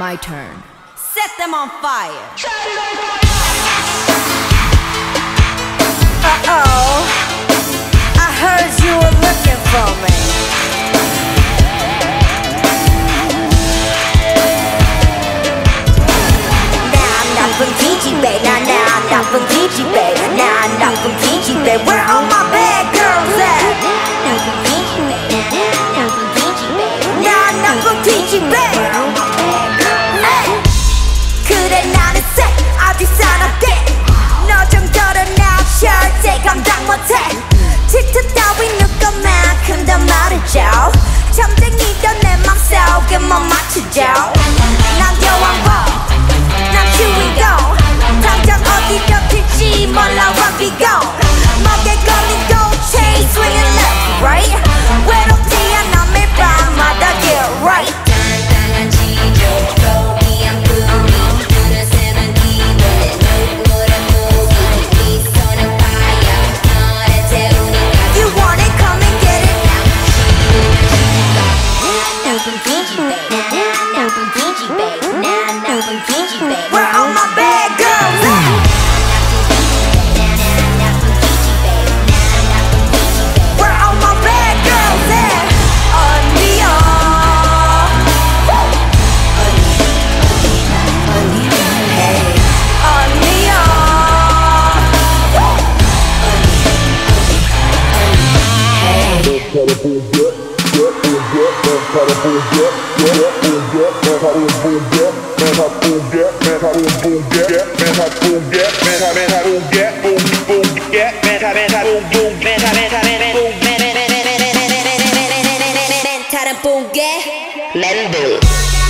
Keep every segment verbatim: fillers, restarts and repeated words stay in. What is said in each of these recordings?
my turn. Set them on fire. Uh-oh, I heard you were looking for me. Now I'm not from T G, babe. Now, now I'm not from T G, babe. Now I'm not from T G, babe. Where all my bad girls at? Now I'm not from T G, babe. Hey, 그래 나는 쎄 아직 살았대. 너 정도는 나 절대 감당 못해. 질투 따위 누구만큼 더 말해줘. 점쟁이도 내 맘 속에 못 맞추죠. 난 여왕벌, 난 주인공. 당장 어디로 튈지 몰라 where we go. 목에 걸린 gold chain swinging left right. 외롭지 않아 매일 밤마다 get right. Where all my bad girls at? Where all my bad girls at? 언니야. Hey, 언니야. Mental.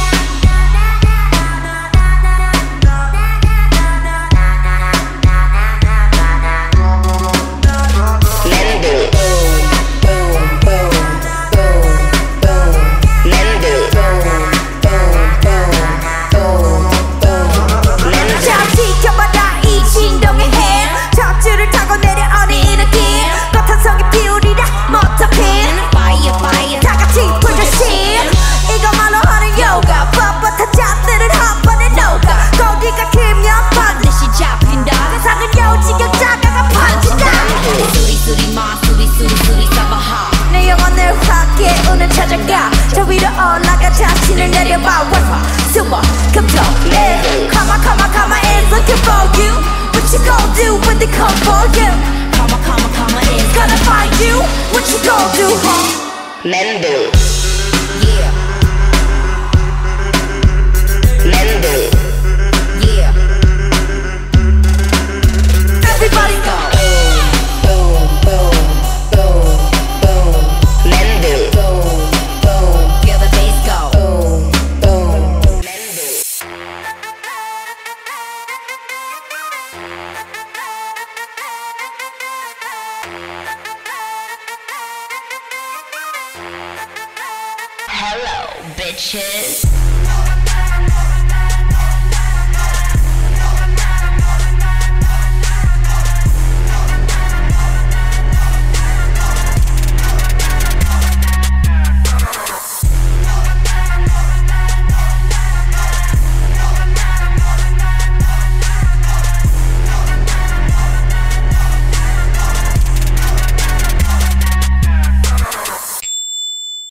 저 위로 올라가 자신을 내려봐. Super control, yeah. Come on, come on, come on, it's looking for you. What you gon' do when they come for you? Come on, come on, come on, it's gonna find you. What you gon' do, huh? Mental. Yeah. Mental. Yeah. Everybody go. Boom, boom, boom, boom, boom. Mental. Hello, bitches.